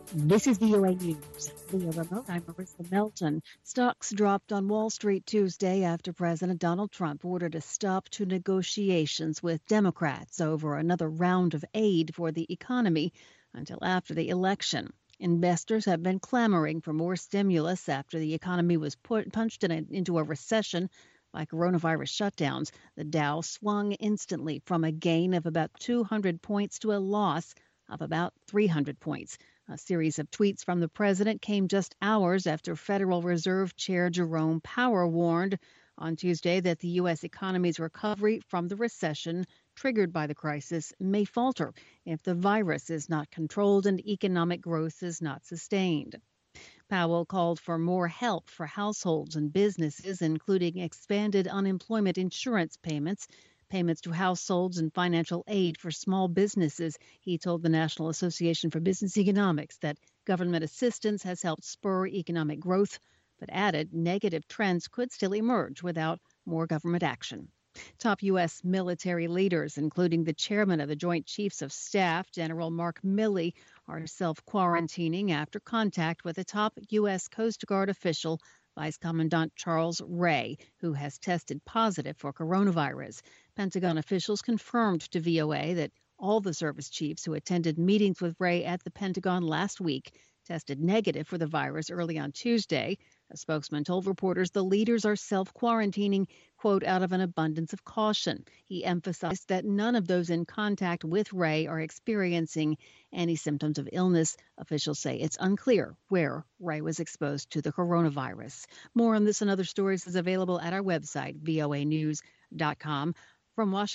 This is VOA News. Via remote, I'm Marissa Melton. Stocks dropped on Wall Street Tuesday after President Donald Trump ordered a stop to negotiations with Democrats over another round of aid for the economy until after the election. Investors have been clamoring for more stimulus after the economy was punched into a recession by coronavirus shutdowns. The Dow swung instantly from a gain of about 200 points to a loss of about 300 points. A series of tweets from the president came just hours after Federal Reserve Chair Jerome Powell warned on Tuesday that the U.S. economy's recovery from the recession triggered by the crisis may falter if the virus is not controlled and economic growth is not sustained. Powell called for more help for households and businesses, including expanded unemployment insurance payments, payments to households, and financial aid for small businesses. He told the National Association for Business Economics that government assistance has helped spur economic growth, but added negative trends could still emerge without more government action. Top U.S. military leaders, including the chairman of the Joint Chiefs of Staff, General Mark Milley, are self-quarantining after contact with a top U.S. Coast Guard official, Vice Commandant Charles Wray, who has tested positive for coronavirus. Pentagon officials confirmed to VOA that all the service chiefs who attended meetings with Wray at the Pentagon last week tested negative for the virus early on Tuesday. A spokesman told reporters the leaders are self-quarantining, quote, out of an abundance of caution. He emphasized that none of those in contact with Wray are experiencing any symptoms of illness. Officials say it's unclear where Wray was exposed to the coronavirus. More on this and other stories is available at our website, voanews.com. From Washington.